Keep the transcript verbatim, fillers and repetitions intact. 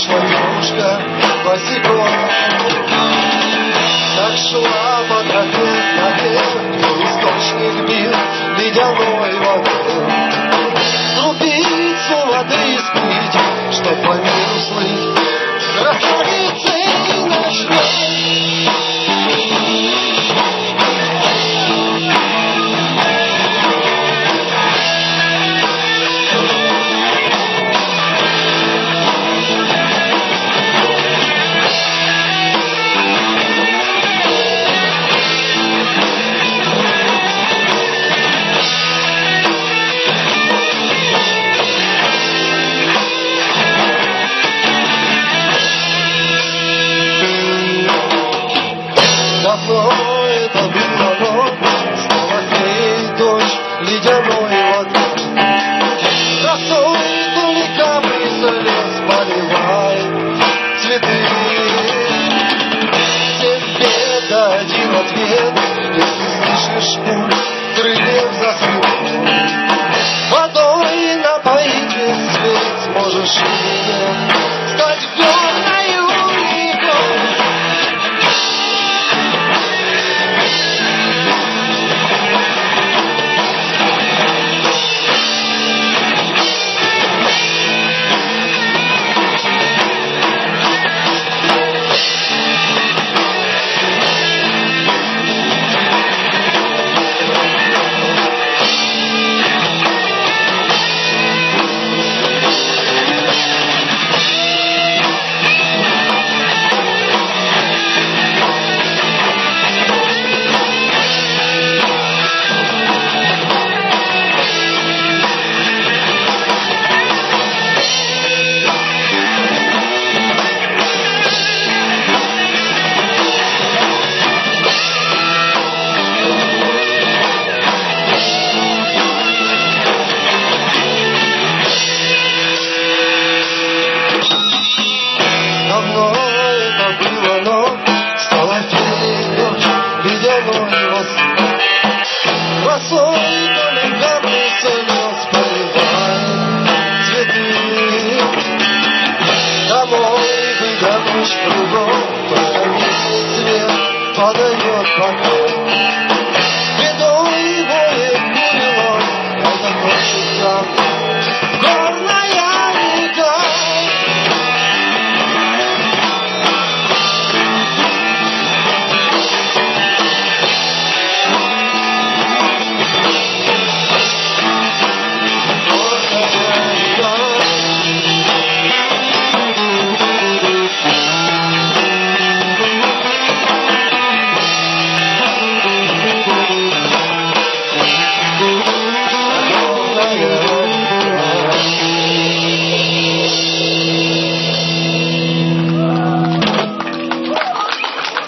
Вышла девушка босиком, так шла по тропе наверх, где источник бил ледяной водой. Трубицу воды спить, чтоб по миру слыть красавицей ночной. Давно это было, но стала феей дочь ледяной воды. Росой туликами за лес поливает цветы. Тебе дадим ответ, если слышишь пульс крыльев за спиной. Водой напоить весь свет сможешь и стать горною рекой. Давно это было, но стала феей дочь ледяной воды. Росой туликами слез поливает цветы. Домой бы до ночь кругом, только месяц свет подает пока.